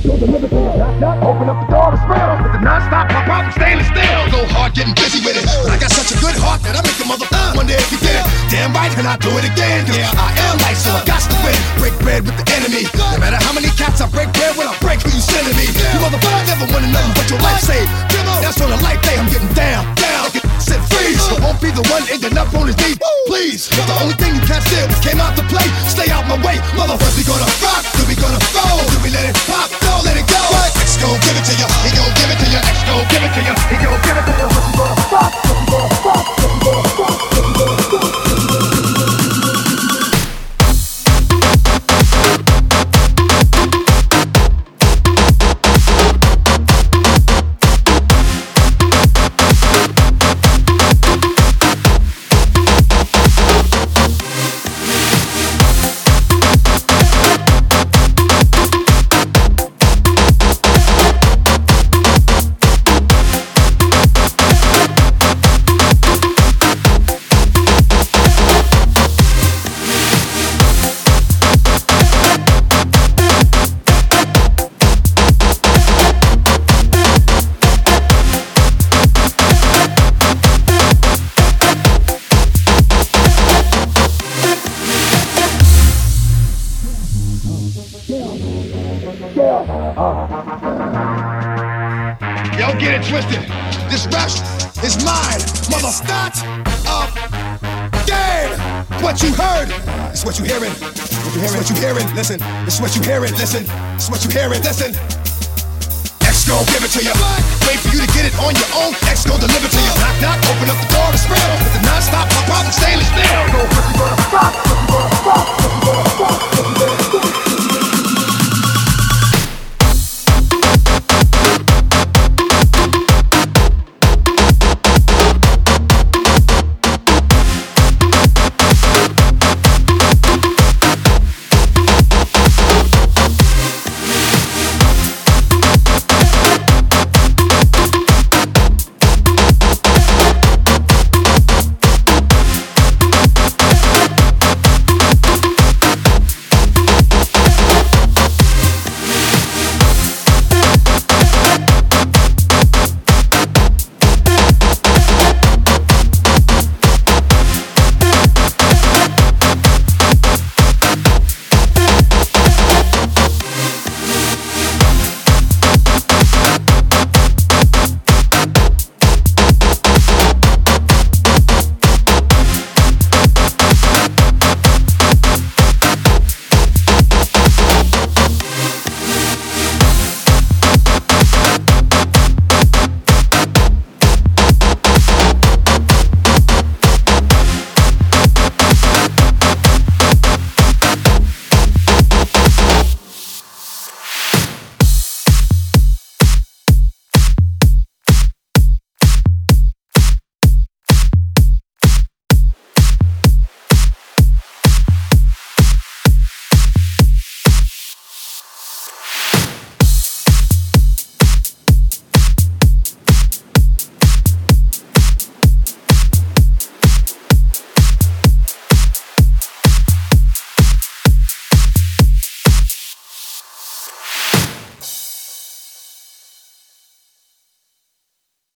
Open up the door to spill with the non-stop pop out and stainless steel. Go hard getting busy with it, but I got such a good heart that I make the mother wonder if you did it. Damn right, and I do it again. Yeah, I am light, so I got to win. Break bread with the enemy. No matter how many cats I break bread with, I break who you sending me. You motherfucker never wanted nothing but your life saved. That's on a life day, I'm getting down. Set freeze, I won't be the one ending up on his knees. Please, the only thing you can't steal came out to play. Stay out my way, motherfuckers. We gonna rock, then we gonna roll, then we let it pop, don't let it go. X gon' give it to you, he gon' give it to you. X gon' give it to you, he gon' give it to you. What you gonna rock, what you gonna rock, what you gonna rock, what you gonna rock. Yo, get it twisted. This rap is mine, mother. Start up game. What you heard is what you hearing. It's what you hearing. Listen. It's what you hearing. Listen. It's what you hearing. Listen. X gon' give it to you. Wait for you to get it on your own. X gon' deliver to you. Knock knock. Open up the door to spill with the non-stop pop out and stainless steel. Go, what you gonna stop? What you gonna stop? What you gonna stop?